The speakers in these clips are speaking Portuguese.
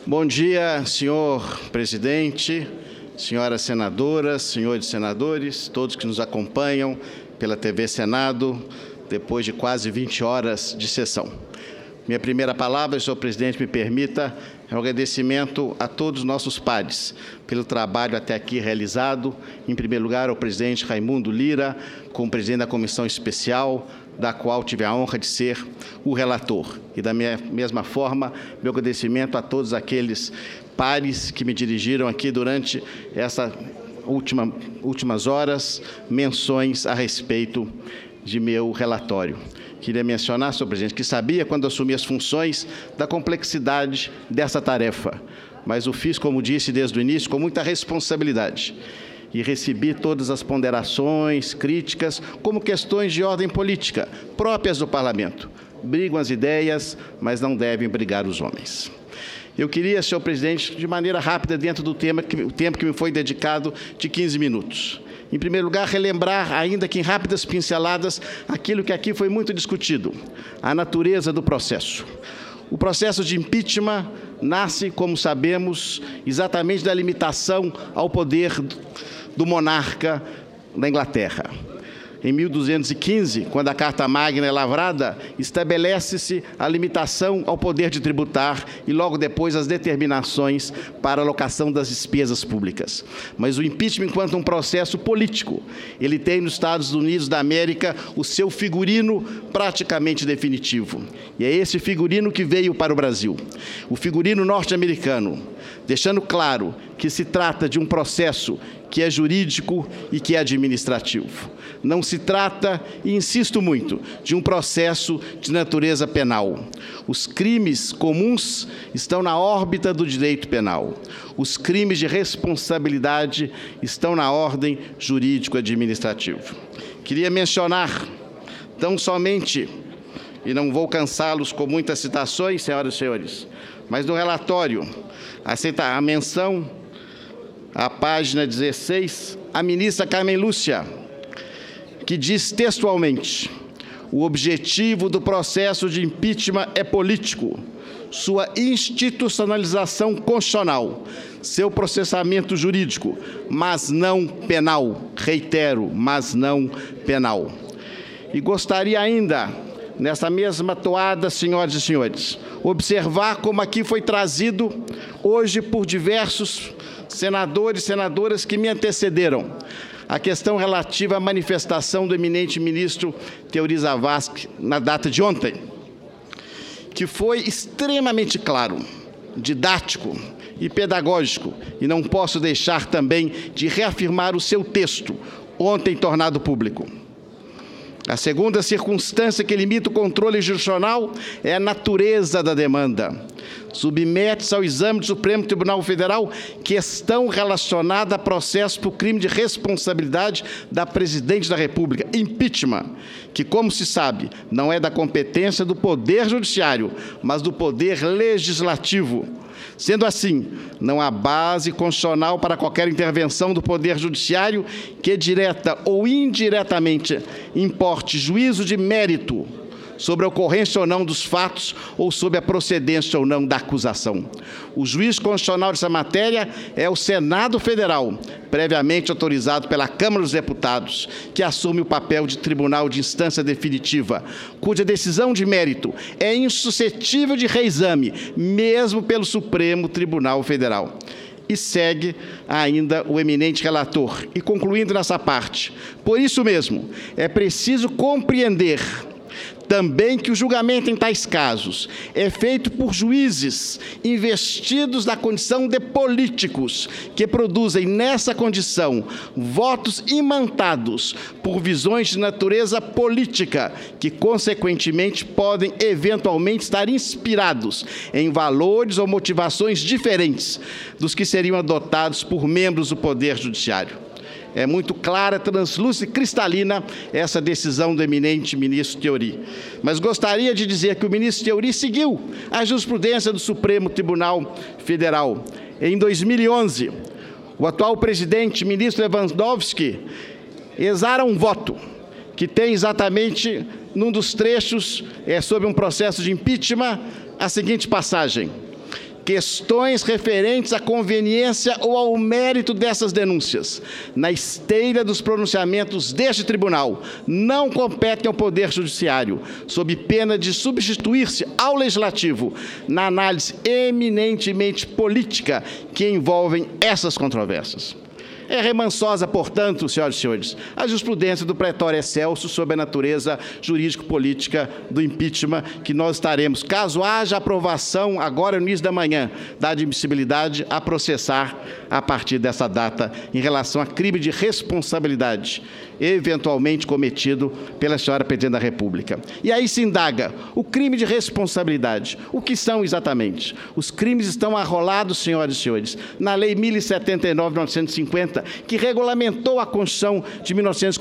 Bom dia, senhor presidente, senhoras senadoras, senhores senadores, todos que nos acompanham pela TV Senado, depois de quase 20 horas de sessão. Minha primeira palavra, senhor presidente, me permita, é um agradecimento a todos os nossos pares pelo trabalho até aqui realizado. Em primeiro lugar, ao presidente Raimundo Lira, como presidente da comissão especial, da qual tive a honra de ser o relator. E da mesma forma, meu agradecimento a todos aqueles pares que me dirigiram aqui durante essas últimas horas, menções a respeito de meu relatório. Queria mencionar, senhor presidente, que sabia, quando assumi as funções, da complexidade dessa tarefa, mas o fiz, como disse desde o início, com muita responsabilidade. E recebi todas as ponderações, críticas, como questões de ordem política, próprias do Parlamento. Brigam as ideias, mas não devem brigar os homens. Eu queria, senhor presidente, de maneira rápida, dentro do tempo que me foi dedicado, de 15 minutos. Em primeiro lugar, relembrar, ainda que em rápidas pinceladas, aquilo que aqui foi muito discutido, a natureza do processo. O processo de impeachment nasce, como sabemos, exatamente da limitação ao poder do monarca da Inglaterra. Em 1215, quando a Carta Magna é lavrada, estabelece-se a limitação ao poder de tributar e, logo depois, as determinações para a alocação das despesas públicas. Mas o impeachment, enquanto um processo político, ele tem nos Estados Unidos da América o seu figurino praticamente definitivo. E é esse figurino que veio para o Brasil. O figurino norte-americano, deixando claro que se trata de um processo que é jurídico e que é administrativo. Não se trata, e insisto muito, de um processo de natureza penal. Os crimes comuns estão na órbita do direito penal. Os crimes de responsabilidade estão na ordem jurídico-administrativa. Queria mencionar, tão somente, e não vou cansá-los com muitas citações, senhoras e senhores, mas no relatório, a menção à página 16, a ministra Carmen Lúcia, que diz textualmente: o objetivo do processo de impeachment é político, sua institucionalização constitucional, seu processamento jurídico, mas não penal. Reitero, mas não penal. E gostaria ainda, nessa mesma toada, senhoras e senhores, observar como aqui foi trazido hoje por diversos senadores e senadoras que me antecederam, a questão relativa à manifestação do eminente ministro Teori Zavascki na data de ontem, que foi extremamente claro, didático e pedagógico, e não posso deixar também de reafirmar o seu texto, ontem tornado público. A segunda circunstância que limita o controle jurisdicional é a natureza da demanda. Submete-se ao exame do Supremo Tribunal Federal questão relacionada a processo por crime de responsabilidade da Presidente da República, impeachment, que, como se sabe, não é da competência do Poder Judiciário, mas do Poder Legislativo. Sendo assim, não há base constitucional para qualquer intervenção do Poder Judiciário que, direta ou indiretamente, importe juízo de mérito sobre a ocorrência ou não dos fatos ou sobre a procedência ou não da acusação. O juiz constitucional dessa matéria é o Senado Federal, previamente autorizado pela Câmara dos Deputados, que assume o papel de tribunal de instância definitiva, cuja decisão de mérito é insuscetível de reexame, mesmo pelo Supremo Tribunal Federal. E segue ainda o eminente relator. E concluindo nessa parte, por isso mesmo, é preciso compreender também que o julgamento em tais casos é feito por juízes investidos na condição de políticos, que produzem nessa condição votos imantados por visões de natureza política, que consequentemente podem eventualmente estar inspirados em valores ou motivações diferentes dos que seriam adotados por membros do Poder Judiciário. É muito clara, translúcida e cristalina essa decisão do eminente ministro Teori. Mas gostaria de dizer que o ministro Teori seguiu a jurisprudência do Supremo Tribunal Federal. Em 2011, o atual presidente, ministro Lewandowski, exara um voto que tem exatamente, num dos trechos, sobre um processo de impeachment, a seguinte passagem: questões referentes à conveniência ou ao mérito dessas denúncias, na esteira dos pronunciamentos deste tribunal, não competem ao Poder Judiciário, sob pena de substituir-se ao Legislativo na análise eminentemente política que envolvem essas controvérsias. É remansosa, portanto, senhoras e senhores, a jurisprudência do pretório excelso sobre a natureza jurídico-política do impeachment, que nós estaremos, caso haja aprovação agora no início da manhã da admissibilidade, a processar a partir dessa data em relação a crime de responsabilidade eventualmente cometido pela senhora Presidente da República. E aí se indaga o crime de responsabilidade. O que são exatamente? Os crimes estão arrolados, senhoras e senhores, na Lei 1079 de 1950, que regulamentou a Constituição de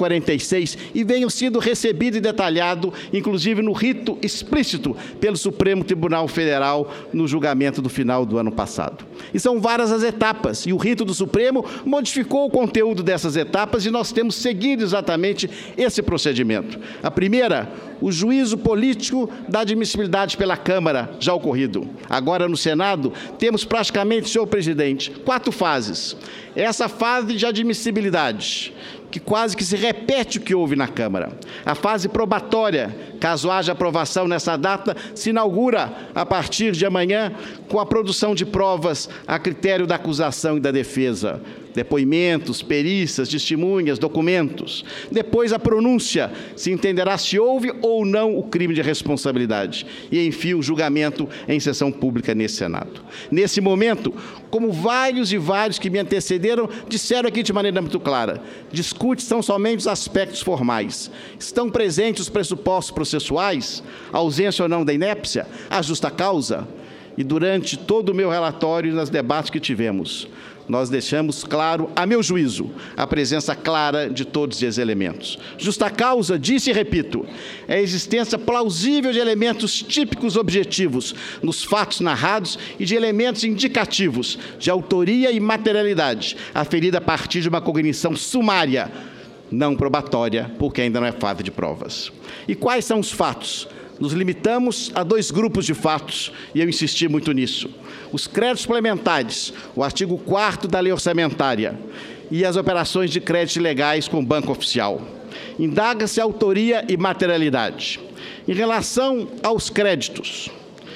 1946 e veio sido recebido e detalhado, inclusive no rito explícito pelo Supremo Tribunal Federal no julgamento do final do ano passado. E são várias as etapas, e o rito do Supremo modificou o conteúdo dessas etapas e nós temos seguido exatamente esse procedimento. A primeira, o juízo político da admissibilidade pela Câmara, já ocorrido. Agora, no Senado, temos praticamente, senhor presidente, 4 fases. Essa fase de admissibilidade, que quase que se repete o que houve na Câmara. A fase probatória, caso haja aprovação nessa data, se inaugura a partir de amanhã com a produção de provas a critério da acusação e da defesa. Depoimentos, perícias, testemunhas, documentos. Depois a pronúncia, se entenderá se houve ou não o crime de responsabilidade. E, enfim, o julgamento em sessão pública nesse Senado. Nesse momento, como vários e vários que me antecederam disseram aqui de maneira muito clara, discute-se somente os aspectos formais. Estão presentes os pressupostos processuais, a ausência ou não da inépcia, a justa causa. E durante todo o meu relatório e nos debates que tivemos, nós deixamos claro, a meu juízo, a presença clara de todos esses elementos. Justa causa, disse e repito, é a existência plausível de elementos típicos objetivos nos fatos narrados e de elementos indicativos de autoria e materialidade, aferida a partir de uma cognição sumária, não probatória, porque ainda não é fase de provas. E quais são os fatos? Nos limitamos a 2 grupos de fatos, e eu insisti muito nisso. Os créditos suplementares, o artigo 4º da Lei Orçamentária, e as operações de crédito legais com banco oficial. Indaga-se a autoria e materialidade. Em relação aos créditos,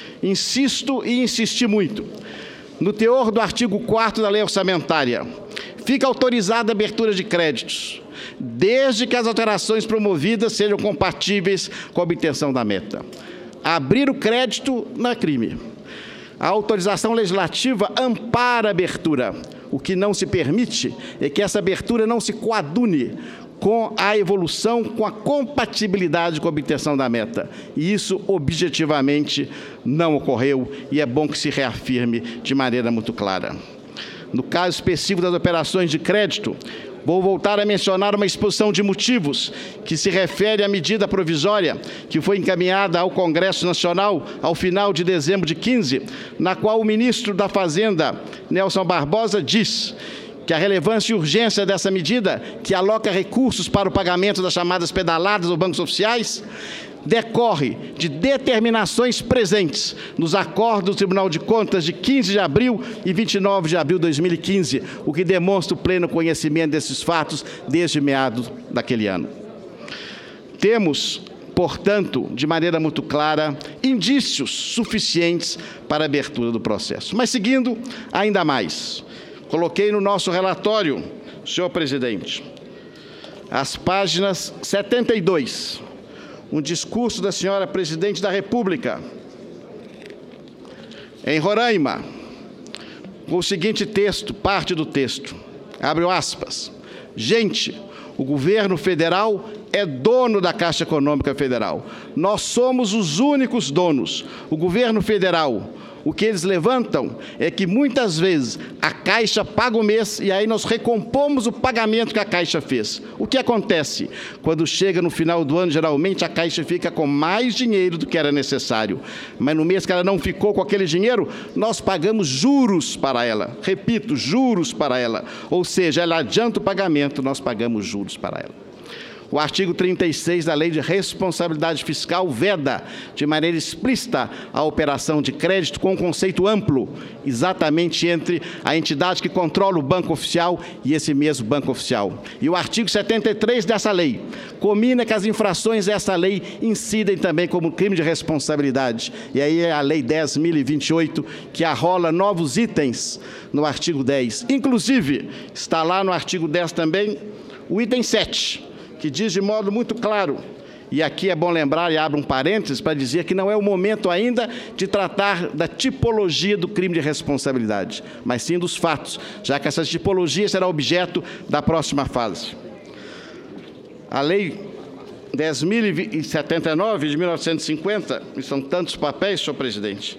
insisto e insisti muito. No teor do artigo 4º da Lei Orçamentária, fica autorizada a abertura de créditos, desde que as alterações promovidas sejam compatíveis com a obtenção da meta. Abrir o crédito não é crime. A autorização legislativa ampara a abertura. O que não se permite é que essa abertura não se coadune com a evolução, com a compatibilidade com a obtenção da meta. E isso, objetivamente, não ocorreu, e é bom que se reafirme de maneira muito clara. No caso específico das operações de crédito, vou voltar a mencionar uma exposição de motivos que se refere à medida provisória que foi encaminhada ao Congresso Nacional ao final de dezembro de 15, na qual o ministro da Fazenda, Nelson Barbosa, diz que a relevância e urgência dessa medida, que aloca recursos para o pagamento das chamadas pedaladas ou bancos oficiais, decorre de determinações presentes nos acordos do Tribunal de Contas de 15 de abril e 29 de abril de 2015, o que demonstra o pleno conhecimento desses fatos desde meados daquele ano. Temos, portanto, de maneira muito clara, indícios suficientes para a abertura do processo. Mas, seguindo ainda mais, coloquei no nosso relatório, senhor presidente, as páginas 72, um discurso da senhora Presidente da República, em Roraima, com o seguinte texto, parte do texto, abre aspas, gente, o governo federal é dono da Caixa Econômica Federal. Nós somos os únicos donos. O governo federal, o que eles levantam é que muitas vezes a Caixa paga o mês e aí nós recompomos o pagamento que a Caixa fez. O que acontece? Quando chega no final do ano, geralmente a Caixa fica com mais dinheiro do que era necessário. Mas no mês que ela não ficou com aquele dinheiro, nós pagamos juros para ela. Repito, juros para ela. Ou seja, ela adianta o pagamento, nós pagamos juros para ela. O artigo 36 da Lei de Responsabilidade Fiscal veda, de maneira explícita, a operação de crédito com um conceito amplo, exatamente entre a entidade que controla o banco oficial e esse mesmo banco oficial. E o artigo 73 dessa lei comina que as infrações dessa lei incidem também como crime de responsabilidade. E aí é a Lei 10.028 que arrola novos itens no artigo 10. Inclusive, está lá no artigo 10 também o item 7, que diz de modo muito claro, e aqui é bom lembrar, e abro um parênteses para dizer que não é o momento ainda de tratar da tipologia do crime de responsabilidade, mas sim dos fatos, já que essa tipologia será objeto da próxima fase. A Lei 10.079 de 1950, e são tantos papéis, senhor presidente,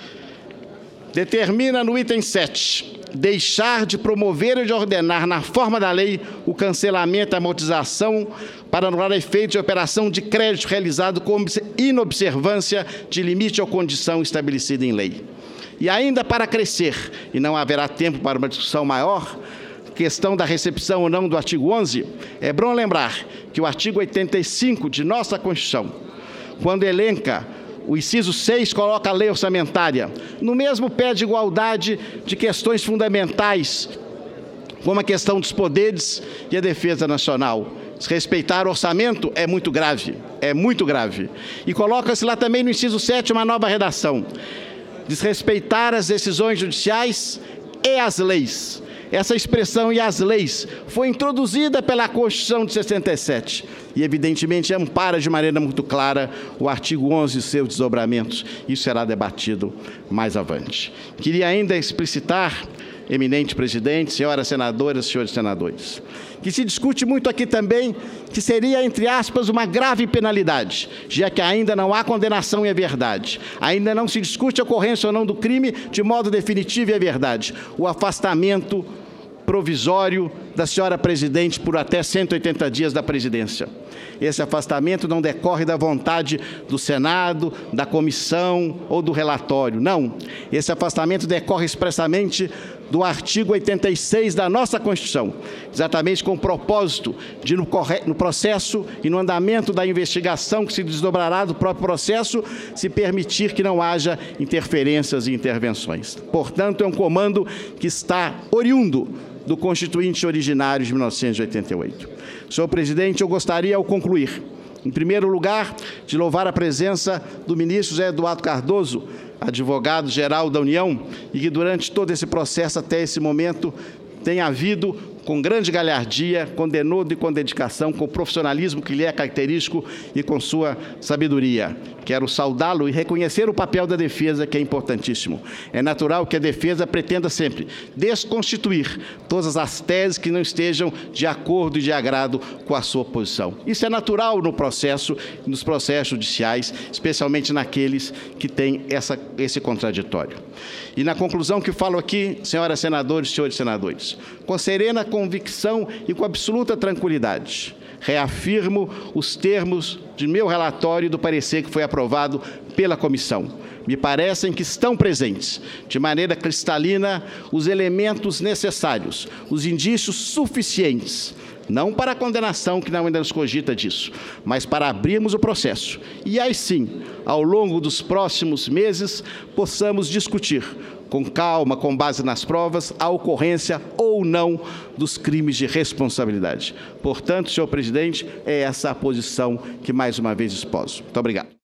determina no item 7 deixar de promover e de ordenar na forma da lei o cancelamento e amortização para anular efeitos de operação de crédito realizado com inobservância de limite ou condição estabelecida em lei. E ainda para crescer, e não haverá tempo para uma discussão maior, questão da recepção ou não do artigo 11, é bom lembrar que o artigo 85 de nossa Constituição, quando elenca o inciso 6, coloca a lei orçamentária no mesmo pé de igualdade de questões fundamentais, como a questão dos poderes e a defesa nacional. Desrespeitar o orçamento é muito grave, é muito grave. E coloca-se lá também no inciso 7 uma nova redação: desrespeitar as decisões judiciais e as leis. Essa expressão "e as leis" foi introduzida pela Constituição de 67 e, evidentemente, ampara de maneira muito clara o artigo 11 e seus desdobramentos. Isso será debatido mais avante. Queria ainda explicitar, eminente presidente, senhoras senadoras, senhores senadores, que se discute muito aqui também que seria, entre aspas, uma grave penalidade, já que ainda não há condenação e é verdade. Ainda não se discute a ocorrência ou não do crime de modo definitivo e é verdade. O afastamento provisório da senhora presidente por até 180 dias da presidência. Esse afastamento não decorre da vontade do Senado, da comissão ou do relatório. Não. Esse afastamento decorre expressamente do artigo 86 da nossa Constituição, exatamente com o propósito de, no processo e no andamento da investigação que se desdobrará do próprio processo, se permitir que não haja interferências e intervenções. Portanto, é um comando que está oriundo do Constituinte originário de 1988. Senhor presidente, eu gostaria, ao concluir, em primeiro lugar, de louvar a presença do ministro José Eduardo Cardoso, advogado-geral da União, e que durante todo esse processo, até esse momento, tem havido, com grande galhardia, com denodo e com dedicação, com o profissionalismo que lhe é característico e com sua sabedoria. Quero saudá-lo e reconhecer o papel da defesa, que é importantíssimo. É natural que a defesa pretenda sempre desconstituir todas as teses que não estejam de acordo e de agrado com a sua posição. Isso é natural no processo, nos processos judiciais, especialmente naqueles que têm esse contraditório. E na conclusão que falo aqui, senhoras senadoras e senhores senadores, com serena convicção e com absoluta tranquilidade, reafirmo os termos de meu relatório e do parecer que foi aprovado pela comissão. Me parecem que estão presentes, de maneira cristalina, os elementos necessários, os indícios suficientes, não para a condenação, que não ainda nos cogita disso, mas para abrirmos o processo. E aí sim, ao longo dos próximos meses, possamos discutir com calma, com base nas provas, a ocorrência ou não dos crimes de responsabilidade. Portanto, senhor presidente, é essa a posição que mais uma vez exposo. Muito obrigado.